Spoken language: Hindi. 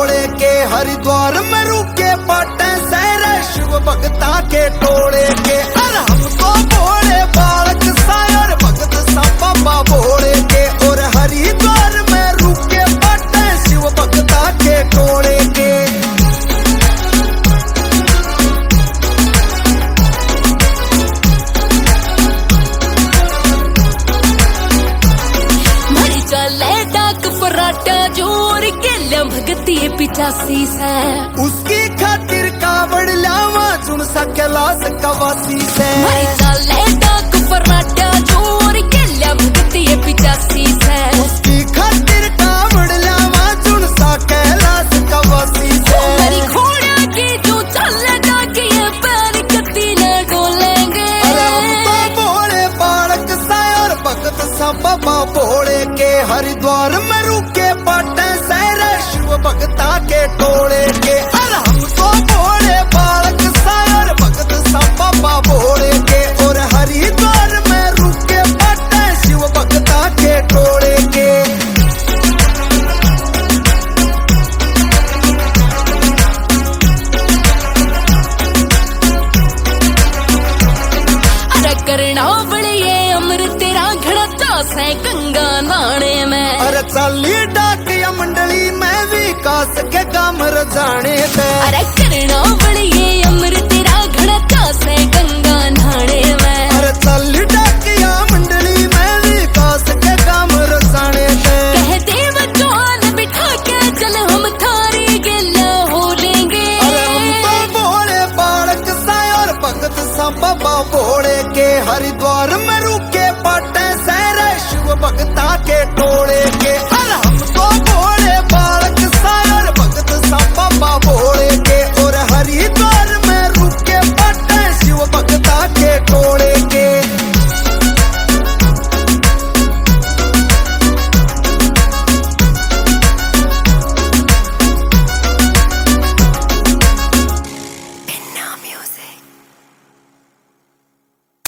तोड़े के, हरिद्वार में रुके पाटे सहरे शिव भक्ता के टोले के। अरे हमको भोले बालक सायर भगत सा बाबा भोले के, और हरिद्वार में रुके पाटे शिव भक्ता के टोले के। चले डाक फराटा जोर के भगती 85 से, उसकी खातिर कावड़ लावा चुन सा कैलाश कवासी से। चले डाक फराटा जोर के भगती 85 से, उसकी खातिर कावड़ लावा चुन सा कैलाश कवासी से। मेरी घोड़ा की जो चलेगा कि ये पैर कती न डोलेंगे। अरे हम तो भोले बालक सा और भगत सा बाबा भोले के, हरिद्वार में रुके पाटे सहरे शिव भक्ता के टोले के। अरे हम तो भोले बालक सा और भगत सा बाबा भोले के, और हरिद्वार में रुके पाटे शिव भक्ता के टोले के। अरे करना बड़े अमृत तेरा घड़ा से गंगा नाने में। अरे चाली डाकिया मंडली में विकास के काम रजाने पे। अरे करना बड़े अमृत तेरा घड़ा से गंगा नाने में। अरे चाली